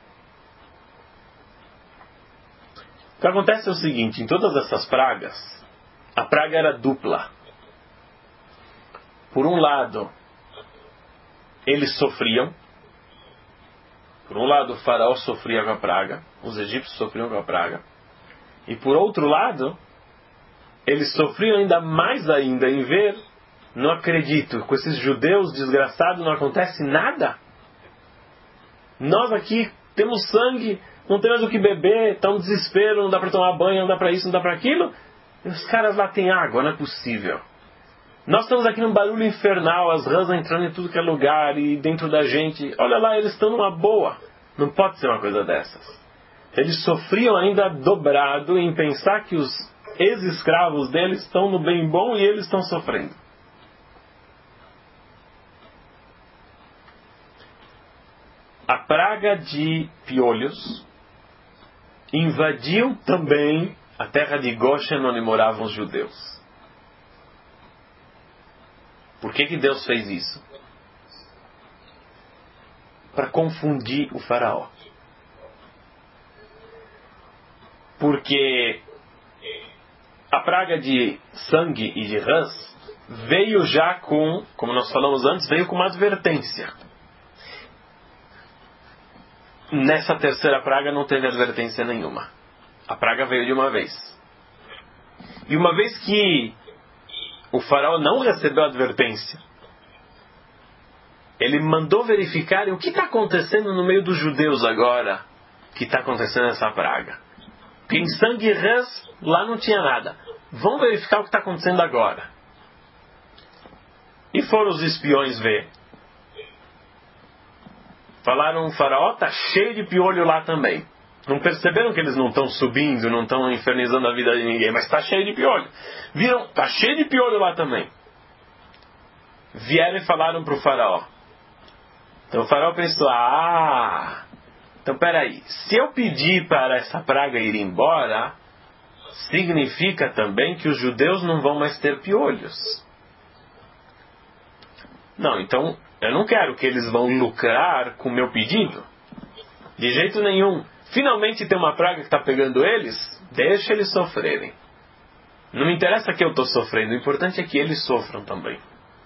O que acontece é o seguinte, em todas essas pragas, a praga era dupla. Por um lado, eles sofriam. Por um lado, o faraó sofria com a praga, os egípcios sofriam com a praga. E por outro lado, eles sofriam ainda mais ainda em ver, não acredito, com esses judeus desgraçados não acontece nada. Nós aqui temos sangue, não temos o que beber, está um desespero, não dá para tomar banho, não dá para isso, não dá para aquilo. E os caras lá têm água, não é possível. Nós estamos aqui num barulho infernal, as rãs entrando em tudo que é lugar e dentro da gente. Olha lá, eles estão numa boa. Não pode ser uma coisa dessas. Eles sofriam ainda dobrado em pensar que os ex-escravos deles estão no bem bom e eles estão sofrendo. A praga de piolhos invadiu também a terra de Goshen, onde moravam os judeus. Por que que Deus fez isso? Para confundir o faraó. Porque a praga de sangue e de rãs veio já com, como nós falamos antes, veio com uma advertência. Nessa terceira praga não teve advertência nenhuma. A praga veio de uma vez. E uma vez que o faraó não recebeu advertência, ele mandou verificar o que está acontecendo no meio dos judeus agora, que está acontecendo essa praga. Porque em sangue e rãs, lá não tinha nada. Vão verificar o que está acontecendo agora. E foram os espiões ver. Falaram, o faraó está cheio de piolho lá também. Não perceberam que eles não estão subindo, não estão infernizando a vida de ninguém, mas está cheio de piolho. Viram? Está cheio de piolho lá também. Vieram e falaram para o faraó. Então o faraó pensou, ah, então peraí, se eu pedir para essa praga ir embora, significa também que os judeus não vão mais ter piolhos. Não, então eu não quero que eles vão lucrar com o meu pedido. De jeito nenhum. Finalmente tem uma praga que está pegando eles, deixa eles sofrerem. Não me interessa que eu estou sofrendo, o importante é que eles sofram também.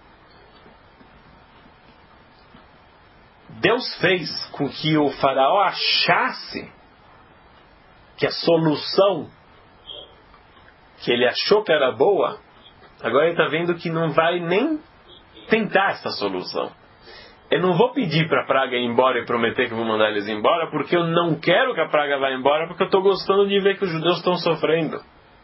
Deus fez com que o faraó achasse que a solução que ele achou que era boa, agora ele está vendo que não vai nem tentar essa solução. Eu não vou pedir para a praga ir embora e prometer que vou mandar eles embora, porque eu não quero que a praga vá embora, porque eu estou gostando de ver que os judeus estão sofrendo.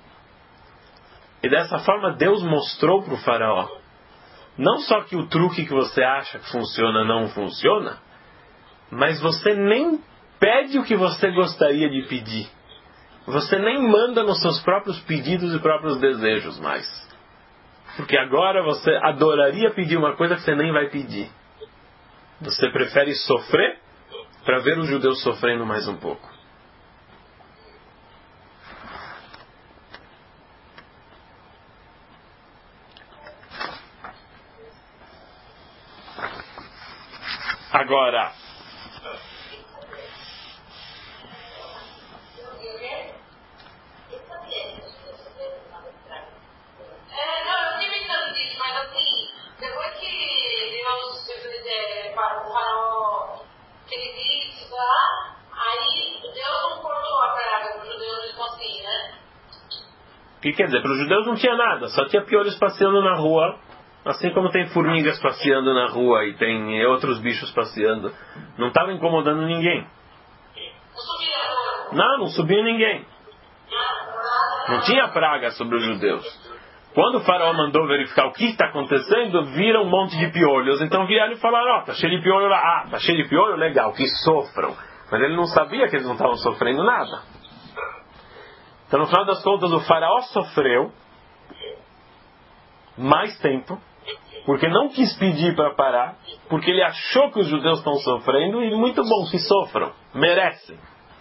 E dessa forma Deus mostrou para o faraó, não só que o truque que você acha que funciona não funciona, mas você nem pede o que você gostaria de pedir. Você nem manda nos seus próprios pedidos e próprios desejos mais. Porque agora você adoraria pedir uma coisa que você nem vai pedir. Você prefere sofrer para ver os judeus sofrendo mais um pouco. Agora, o que quer dizer? Para os judeus não tinha nada, só tinha piolhos passeando na rua, assim como tem formigas passeando na rua e tem outros bichos passeando. Não estava incomodando ninguém. Não, não subiu ninguém. Não tinha praga sobre os judeus. Quando o faraó mandou verificar o que está acontecendo, viram um monte de piolhos. Então vieram e falaram, ó, oh, tá cheio de piolho lá. Ah, tá cheio de piolho? Legal, que sofram. Mas ele não sabia que eles não estavam sofrendo nada. Então, no final das contas, o faraó sofreu mais tempo, porque não quis pedir para parar, porque ele achou que os judeus estão sofrendo, e muito bom que sofram, merecem.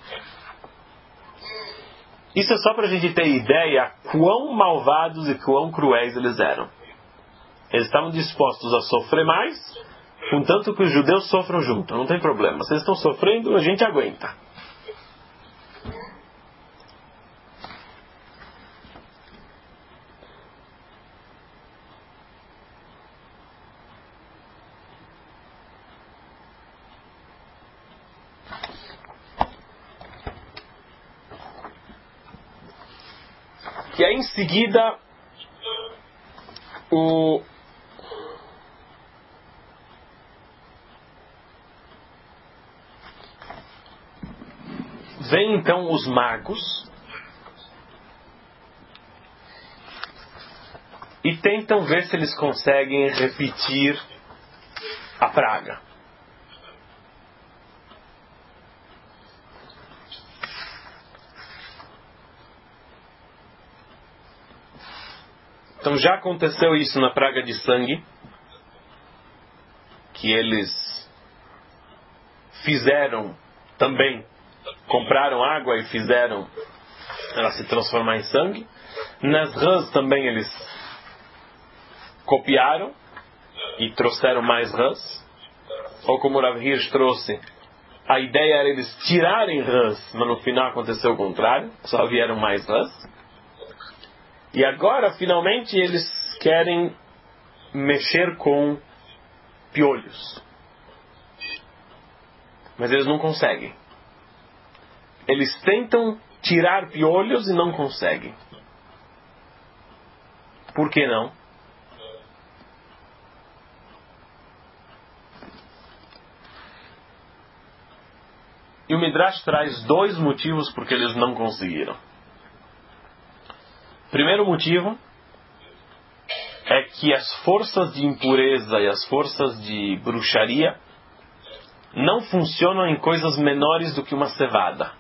Isso é só para a gente ter ideia quão malvados e quão cruéis eles eram. Eles estavam dispostos a sofrer mais, contanto que os judeus sofram junto, não tem problema. Se eles estão sofrendo, a gente aguenta. E aí em seguida o vem então os magos e tentam ver se eles conseguem repetir a praga. Então já aconteceu isso na praga de sangue, que eles fizeram também, compraram água e fizeram ela se transformar em sangue. Nas rãs também eles copiaram e trouxeram mais rãs. Ou como o Rav Hirsch trouxe, a ideia era eles tirarem rãs, mas no final aconteceu o contrário, só vieram mais rãs. E agora, finalmente, eles querem mexer com piolhos. Mas eles não conseguem. Eles tentam tirar piolhos e não conseguem. Por que não? E o Midrash traz dois motivos por que eles não conseguiram. Primeiro motivo é que as forças de impureza e as forças de bruxaria não funcionam em coisas menores do que uma cevada.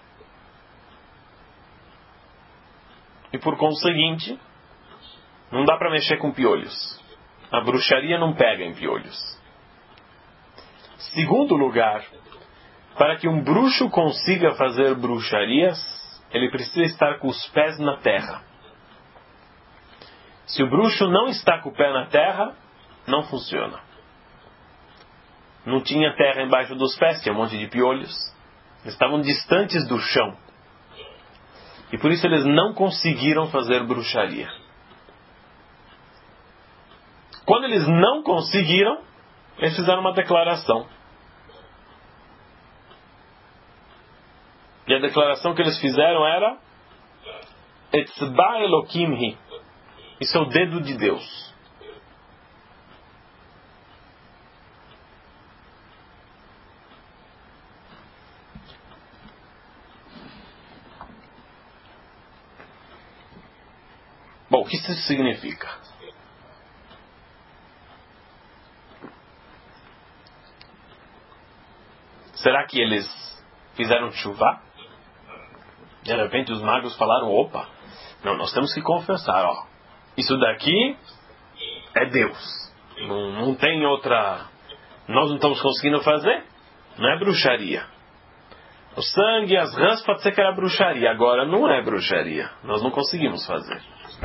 E por conseguinte, não dá para mexer com piolhos. A bruxaria não pega em piolhos. Segundo lugar, para que um bruxo consiga fazer bruxarias, ele precisa estar com os pés na terra. Se o bruxo não está com o pé na terra, não funciona. Não tinha terra embaixo dos pés, tinha um monte de piolhos. Eles estavam distantes do chão. E por isso eles não conseguiram fazer bruxaria. Quando eles não conseguiram, eles fizeram uma declaração. E a declaração que eles fizeram era Etzba Elokim Hi. Isso é o dedo de Deus. Bom, o que isso significa? Será que eles fizeram tshuva? De repente os magos falaram, opa, não, nós temos que confessar, ó. Isso daqui é Deus. Não, não tem outra... Nós não estamos conseguindo fazer. Não é bruxaria. O sangue, as rãs, pode ser que era bruxaria. Agora não é bruxaria. Nós não conseguimos fazer.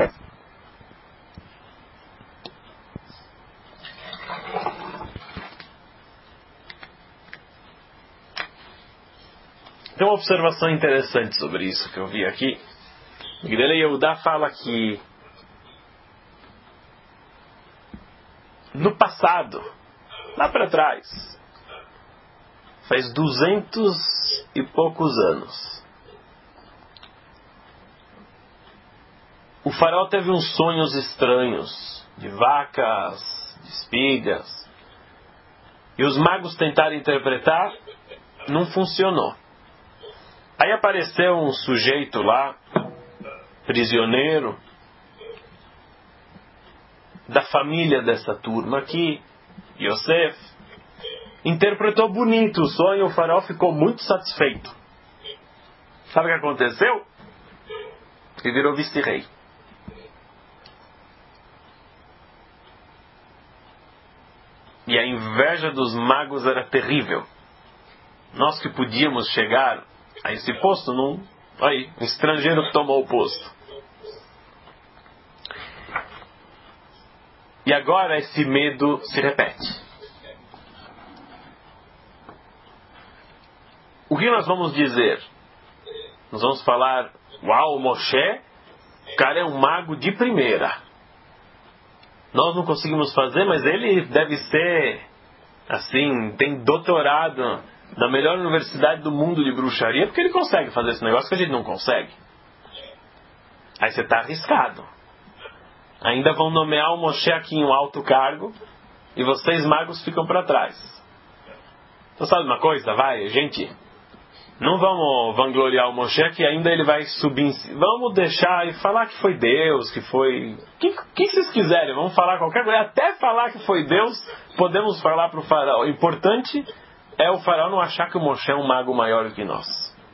Tem uma observação interessante sobre isso que eu vi aqui. Miguel Yehuda fala que no passado, lá para trás, faz duzentos e poucos anos, o faraó teve uns sonhos estranhos de vacas, de espigas, e os magos tentaram interpretar, não funcionou. Aí apareceu um sujeito lá, prisioneiro, da família dessa turma aqui, Yosef, interpretou bonito o sonho, o faraó ficou muito satisfeito. Sabe o que aconteceu? Ele virou vice-rei. E a inveja dos magos era terrível. Nós que podíamos chegar a esse posto, não... Aí, um estrangeiro que tomou o posto. E agora esse medo se repete. O que nós vamos dizer? Nós vamos falar, uau, Moshe, o cara é um mago de primeira. Nós não conseguimos fazer, mas ele deve ser, assim, tem doutorado na melhor universidade do mundo de bruxaria, porque ele consegue fazer esse negócio que a gente não consegue. Aí você está arriscado. Ainda vão nomear o Moshe aqui em um alto cargo e vocês magos ficam para trás. Então sabe uma coisa? Vai, gente, não vamos vangloriar o Moshe que ainda ele vai subir em cima. Vamos deixar e falar que foi Deus, que foi... O que, que vocês quiserem, vamos falar qualquer coisa. Até falar que foi Deus, podemos falar para o faraó. O importante é o faraó não achar que o Moshe é um mago maior que nós.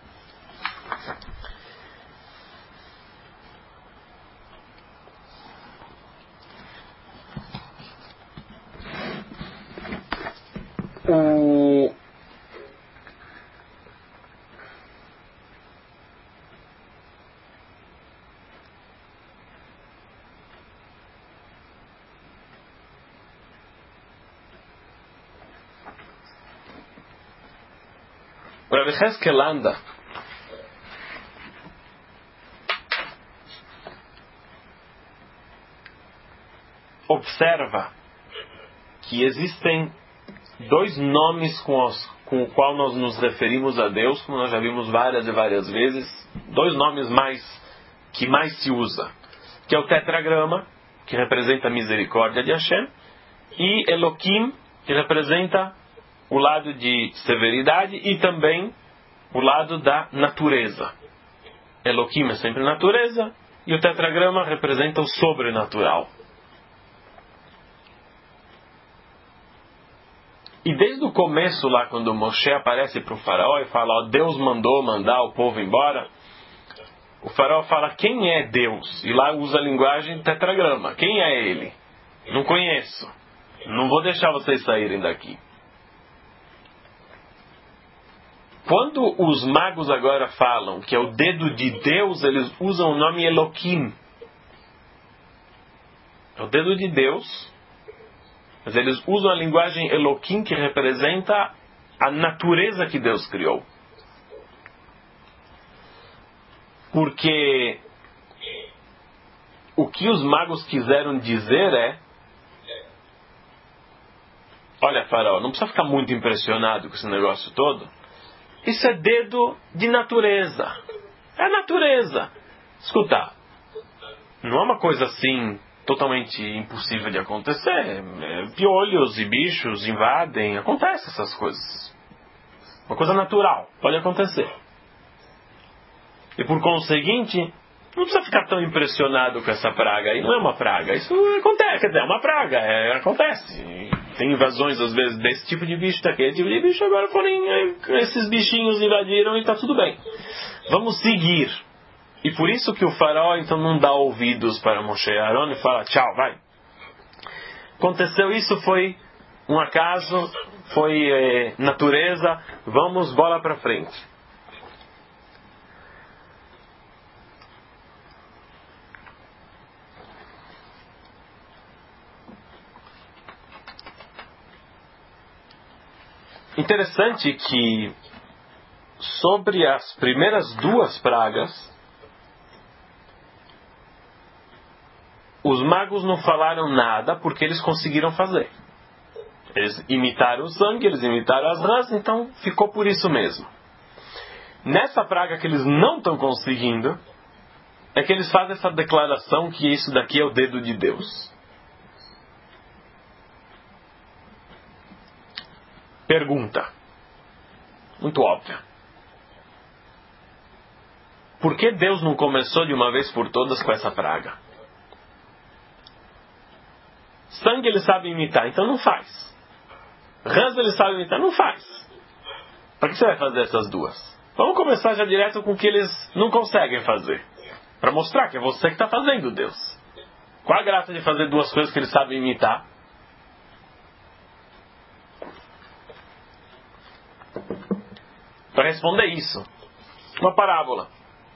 O... O Rav Cheskel Landa observa que existem dois nomes com, os, com o qual nós nos referimos a Deus, como nós já vimos várias e várias vezes, dois nomes mais que mais se usa, que é o tetragrama, que representa a misericórdia de Hashem, e Eloquim, que representa o lado de severidade e também o lado da natureza. Eloquim é sempre natureza e o tetragrama representa o sobrenatural. E desde o começo lá, quando Moshe aparece para o faraó e fala, ó, Deus mandou mandar o povo embora, o faraó fala, quem é Deus? E lá usa a linguagem tetragrama. Quem é ele? Não conheço. Não vou deixar vocês saírem daqui. Quando os magos agora falam que é o dedo de Deus, eles usam o nome Eloquim. É o dedo de Deus, mas eles usam a linguagem Eloquim, que representa a natureza que Deus criou. Porque o que os magos quiseram dizer é, olha, faraó, não precisa ficar muito impressionado com esse negócio todo. Isso é dedo de natureza. É a natureza. Escuta, não é uma coisa assim totalmente impossível de acontecer. É, piolhos e bichos invadem, acontecem essas coisas. Uma coisa natural, pode acontecer. E por conseguinte, não precisa ficar tão impressionado com essa praga aí. Não é uma praga, isso acontece, quer dizer, é uma praga, é, acontece. Tem invasões às vezes desse tipo de bicho, daquele tipo de bicho, agora porém esses bichinhos invadiram e está tudo bem. Vamos seguir. E por isso que o faraó então não dá ouvidos para Moshe e Aaron e fala, tchau, vai. Aconteceu isso, foi um acaso, foi é, natureza, vamos, bola para frente. Interessante que sobre as primeiras duas pragas, os magos não falaram nada porque eles conseguiram fazer. Eles imitaram o sangue, eles imitaram as rãs, então ficou por isso mesmo. Nessa praga que eles não estão conseguindo, é que eles fazem essa declaração que isso daqui é o dedo de Deus. Pergunta, muito óbvia. Por que Deus não começou de uma vez por todas com essa praga? Sangue ele sabe imitar, então não faz. Rãs ele sabe imitar, não faz. Para que você vai fazer essas duas? Vamos começar já direto com o que eles não conseguem fazer. Para mostrar que é você que está fazendo, Deus. Qual a graça de fazer duas coisas que eles sabem imitar? Para responder isso, uma parábola.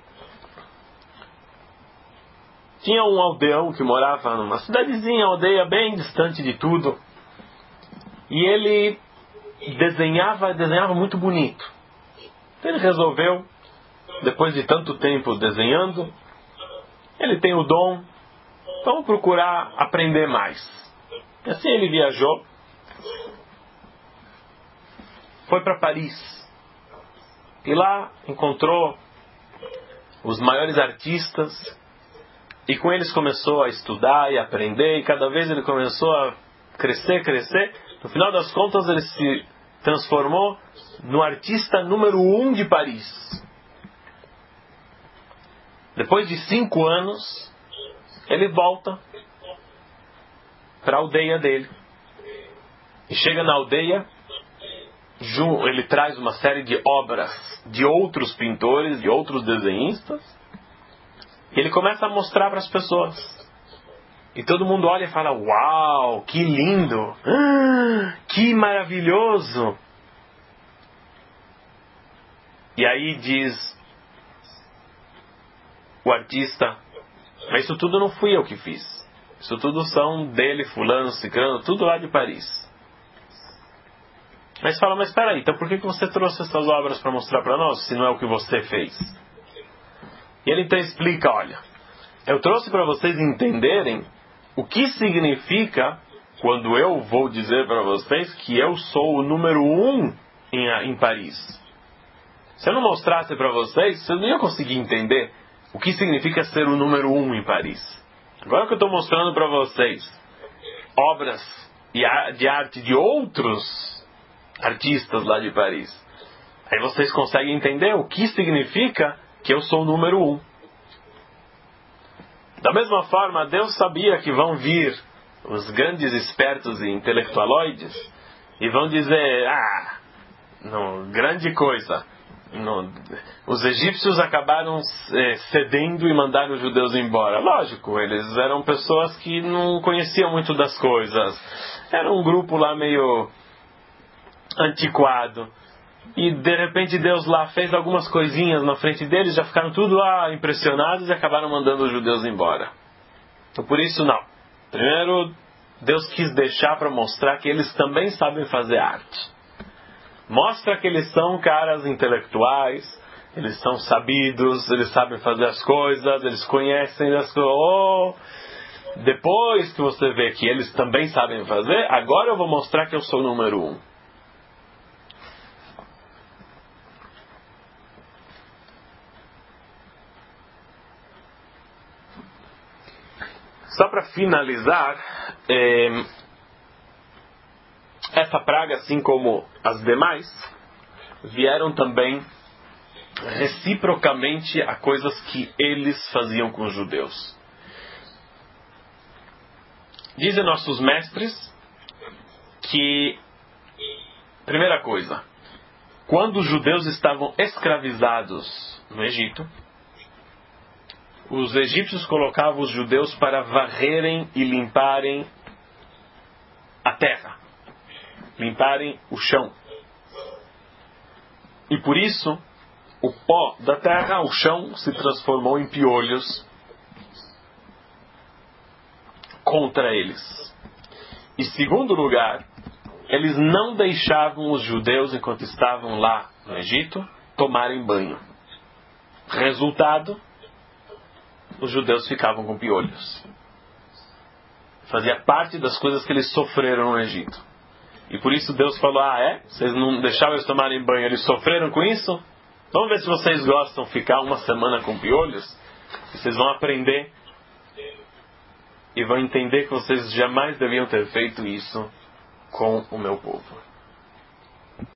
Tinha um aldeão que morava numa cidadezinha, aldeia bem distante de tudo. E ele desenhava, desenhava muito bonito. Então ele resolveu, depois de tanto tempo desenhando, ele tem o dom, vamos procurar aprender mais. E assim ele viajou, foi para Paris. E lá encontrou os maiores artistas e com eles começou a estudar e aprender, e cada vez ele começou a crescer, crescer. No final das contas ele se transformou no artista número um de Paris. Depois de cinco anos, ele volta para a aldeia dele. E chega na aldeia, ele traz uma série de obras de outros pintores, de outros desenhistas, e ele começa a mostrar para as pessoas. E todo mundo olha e fala, uau, que lindo, ah, que maravilhoso. E aí diz o artista, mas isso tudo não fui eu que fiz. Isso tudo são dele, fulano, ciclano, tudo lá de Paris. Mas fala, mas espera aí, então por que você trouxe essas obras para mostrar para nós, se não é o que você fez? E ele então explica, olha, eu trouxe para vocês entenderem o que significa quando eu vou dizer para vocês que eu sou o número um em, em Paris. Se eu não mostrasse para vocês, vocês não iam conseguir entender o que significa ser o número um em Paris. Agora que eu estou mostrando para vocês obras de arte de outros artistas lá de Paris, aí vocês conseguem entender o que significa que eu sou o número um. Da mesma forma, Deus sabia que vão vir os grandes espertos e intelectualoides e vão dizer, ah, não, grande coisa, não, os egípcios acabaram é, cedendo e mandaram os judeus embora. Lógico, eles eram pessoas que não conheciam muito das coisas, era um grupo lá meio antiquado, e de repente Deus lá fez algumas coisinhas na frente deles, já ficaram tudo lá impressionados e acabaram mandando os judeus embora. Então por isso não. Primeiro Deus quis deixar para mostrar que eles também sabem fazer arte. Mostra que eles são caras intelectuais, eles são sabidos, eles sabem fazer as coisas, eles conhecem as coisas. Oh, depois que você vê que eles também sabem fazer, agora eu vou mostrar que eu sou o número um. Só para finalizar, é, essa praga, assim como as demais, vieram também reciprocamente a coisas que eles faziam com os judeus. Dizem nossos mestres que, primeira coisa, quando os judeus estavam escravizados no Egito, os egípcios colocavam os judeus para varrerem e limparem a terra, limparem o chão. E por isso, o pó da terra, o chão, se transformou em piolhos contra eles. E segundo lugar, eles não deixavam os judeus, enquanto estavam lá no Egito, tomarem banho. Resultado, os judeus ficavam com piolhos. Fazia parte das coisas que eles sofreram no Egito. E por isso Deus falou, ah é? Vocês não deixavam eles tomarem banho, eles sofreram com isso? Vamos ver se vocês gostam de ficar uma semana com piolhos. Vocês vão aprender e vão entender que vocês jamais deviam ter feito isso com o meu povo.